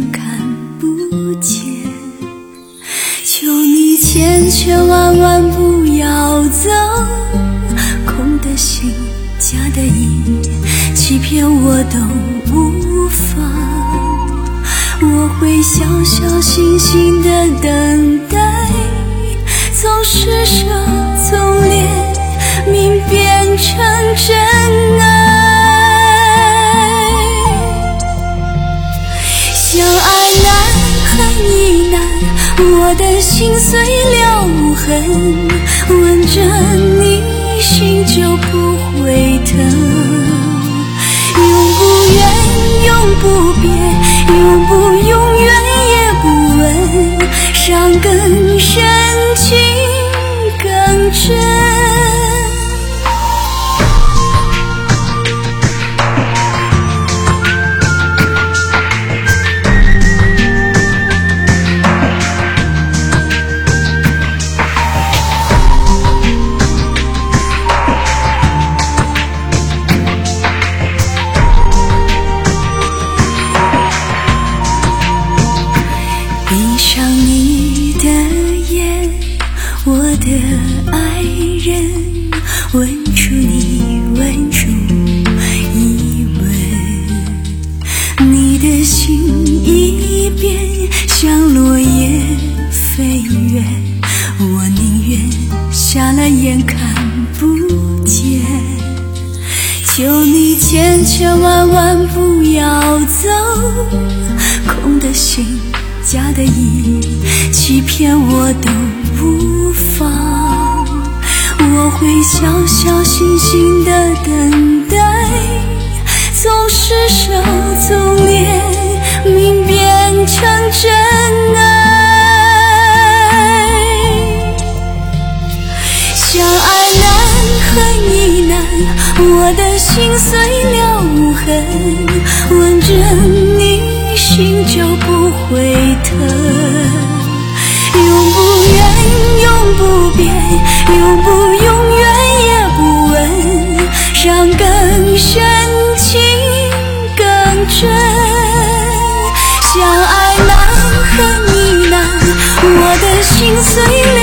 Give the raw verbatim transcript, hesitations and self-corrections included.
眼看不见。求你千千万万不要走，空的心假的意，欺骗我都无妨。我会小小心心的等待，从施舍从怜悯变成真爱。相爱难恨亦难，我的心碎了无痕，吻着你心就不会疼。永不远永不变，永不永远也不问，伤更深情更真。闭上你的眼，我的爱人，问出你问出疑问。你的心一变，像落叶飞远，我宁愿瞎了眼看不见。求你千千万万不要走，空的心假的意，欺骗我都无妨。我会小小心心的等待，从施舍从怜悯变成真爱。相爱难恨亦难，我的心碎了无痕，吻着你心就不会疼。永不远永不变，永不永远也不问，伤更深情更真。相爱难恨亦难，我的心碎了